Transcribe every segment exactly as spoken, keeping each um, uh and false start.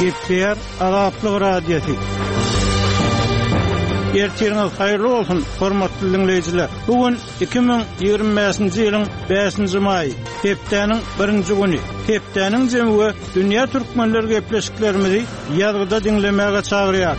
Gepler Azatlyk radiosu. Ertirňiz haýyrly bolsun, hormatly dinleýijiler. Bugun iki ming ýygrimi beşinji ýylyň beşinji maý, hepdeniň birinji güni. Hepdeniň jemgy dünýä türkmenleri gepleşiklerimizi ýazgyda dinlemäge çagyrýar.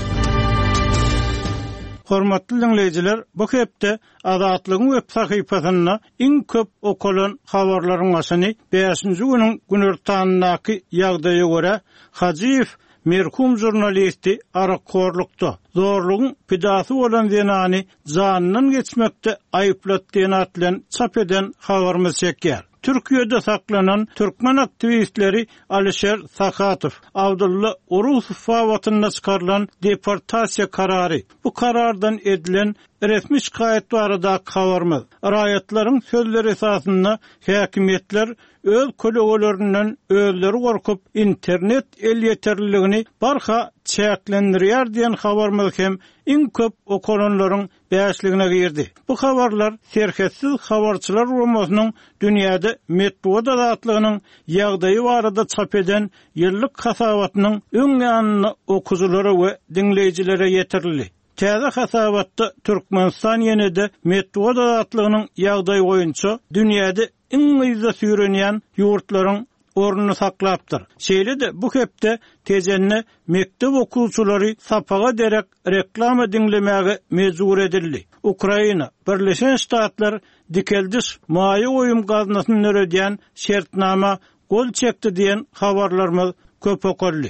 Hormatly dinleýijiler, bu hepde Azatlygyň web sahypasyna iň köp okulan habarlaryň başyny beşinji güniň günertanyndaky ýagdaýa görä Hajyýew merhum jurnalisti arakorlukda zorluğun pidası olan zenani zanının geçmekte ayıplatdığın atlan çap eden havarımız çeker. Türkiye'de saklanan Türkmen aktivistleri Alisher Sakhatov, Abdullah Urusov favatında çıkarılan deportasiya kararı. Bu karardan edilen resmi şikayet barada havarımız. Rayatların sözleri esasında hakimiyetler öz kolegalarinden özleri korkup internet el yeterliliğini barha çäklendirýär diýen habarymyz hem iň köp okulanlaryň bäşligine girdi. Bu habarlar serhetsiz habarçylar uramasynyň dünýäde medeniýet azatlygynyň ýagdaýy barada çap eden ýyllyk hasabatynyň öň ýanyny okujulary we dinleýijilere ýetirli. Täze hasabatda Türkmenistan ýene-de medeniýet azatlygynyň ýagdaýy boýunça dünýäde iň ýyza süýrenýän ýurtlaryň ornuny saklapdyr. Şeýle-de bu hepde tejenne mektep okuwçylary sapaga derek reklama dinlemäge mejbur edildi. Ukraina, Birleşen Ştatlar dikeldiş maýy oýum gaznasyny nöredýän şertnama gol çekdi diýen habarlarymyz köp okurly.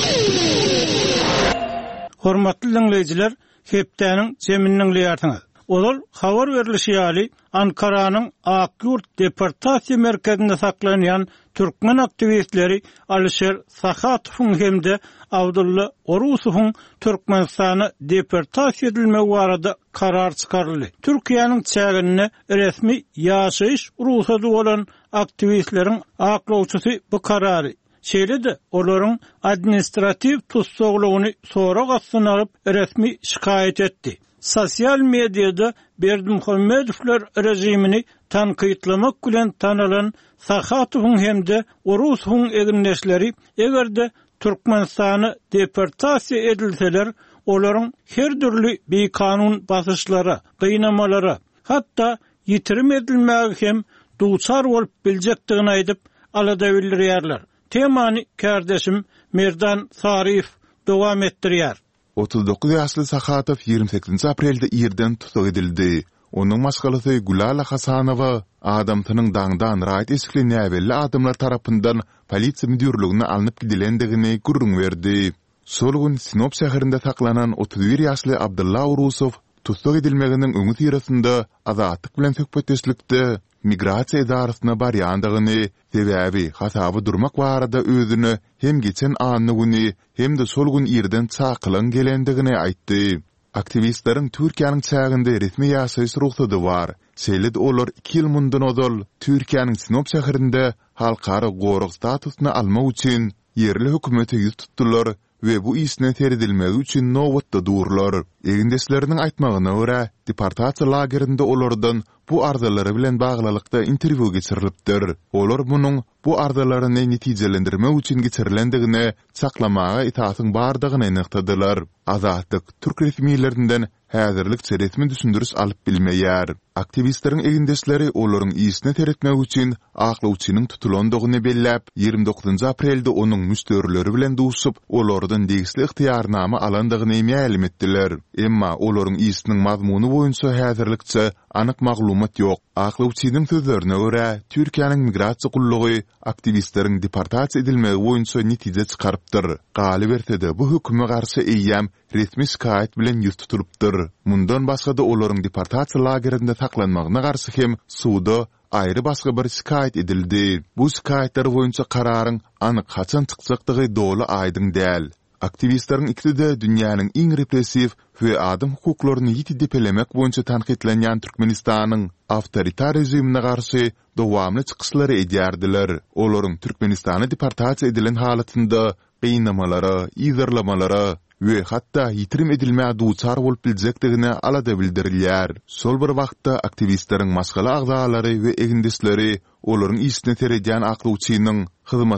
Hormatly dinleýijiler, hepdeniň jeminiň ýartyňyz. Olar habar berilişi ýaly Ankaranyň Akyurt deportasiya merkezinde saklanýan Türkmen aktivistleri Alisher Sakhatowyň hemde Abdullah Urusowyň Türkmenistana deportasiya edilmegi barada karar çykaryldy. Türkiýanyň çägine resmi ýaşaýyş ruhsady bolan aktivistleriň aklawçysy bu karary Şeýle-de olaryň administrativ tutsaglygyny sonra gatsyn alyp resmi şikayet etdi. Sosial mediada Berdimuhammedowler rejimini tanqytlamak bilen tanalan Sakhatowyň hemde Urusowyň eginleşleri egerde Türkmenistany deportasiya edilseler, olaryň her türlü beýkanun basyşlara, gynamalara, hatda ýitirim edilmäge hem duçar bolup biljekdigini aýdyp alada bildirýärler. Temany kardeşim Merdan Sarif dowam etdirýär. otuz dokuz ýaşly Sakhatov ýygrimi sekizinji aprelde ýerden tutsak edildi. Onuň maşgalasy Gulala Hasanowa adamtynyň daňdan raýat esikli näwelli adamlar tarapyndan polisiýa müdürligine alınıp gidilendigini gurrun berdi. Sol gün Sinop şäherinde saklanan otuz bir ýaşly Abdullah Urusow tutsak edilmeginiň öňü tirasynda azatlyk bilen söhbetleşlikde migrasiýa idarasyna barýandygyny, sebäbi hasaby durmak barada özüni hem geçen anyny güni hem de sol gün ýerden çakylan gelendigini aýtdy. Aktivistleriň Türkiýanyň çäginde resmi ýaşaýyş ruhsady bar. Şeýle-de olar iki ýyl mundan ozal Türkiýanyň Sinop şäherinde halkara goruk statusyny almak üçin yerli hökümete ýüz tutdular we bu isne teredilmegi üçin nowatda durlar. Egindeşleriniň aýtmagyna görä, deportasiya lagerinde olardan bu arzalary bilen baglylykda interwiu geçirilipdir. Olar munyň bu arzalaryny netijelendirmek üçin geçirilendigine saklamaga itaatyn bardygyny enektadylar. Azatlyk türk resmiýetlerinden häzirlik resmi düşündürüş alyp bilmeýär. Aktivistleriň egindeşleri olaryň isine teretmek üçin aklawçynyň tutulandygyny belläp, ýygrimi dokuzunji aprelde onuň müstörleri bilen duşup, olardan degisli ihtiýarnama alandygyny ma'lum etdiler. Emma olaryň isiniň mazmuny boýunça häzirlikçe anyk maglumat ýok. Aklawçynyň sözlerine görä, Türkiýanyň migrasiýa gullugy aktivistleriň deportasiya edilmegi boýunça netije çykarypdyr. Galy berse-de bu höküme garşy eýýäm resmi şikayet bilen ýüz tutulupdyr. Mundan başga-da olaryň deportasiya lagerinde saklanmagyna garşy hem suwda aýry başga bir şikayet edildi. Bu şikayetler boýunça kararyň anyk haçan çykjakdygy doly aýdyň däl. Aktivistleriň ikisi de dünýäniň iň repressiw we adam hukuklaryny ýitidipelemek boýunça tanqidlenýän Türkmenistanyň awtoritar rejimine garşy dowamly çykyşlary edýärdiler. Olaryň Türkmenistany deportasiya edilen halatynda gynamalara, ýygyrlamalara we hatda ýitirim edilmäge duçar bolup biljekdigine alada bildirilýär. Sol bir wagtda aktivistleriň maskala agzalary we egindeşleri olaryň isine teredýän aklawçynyň hyzmat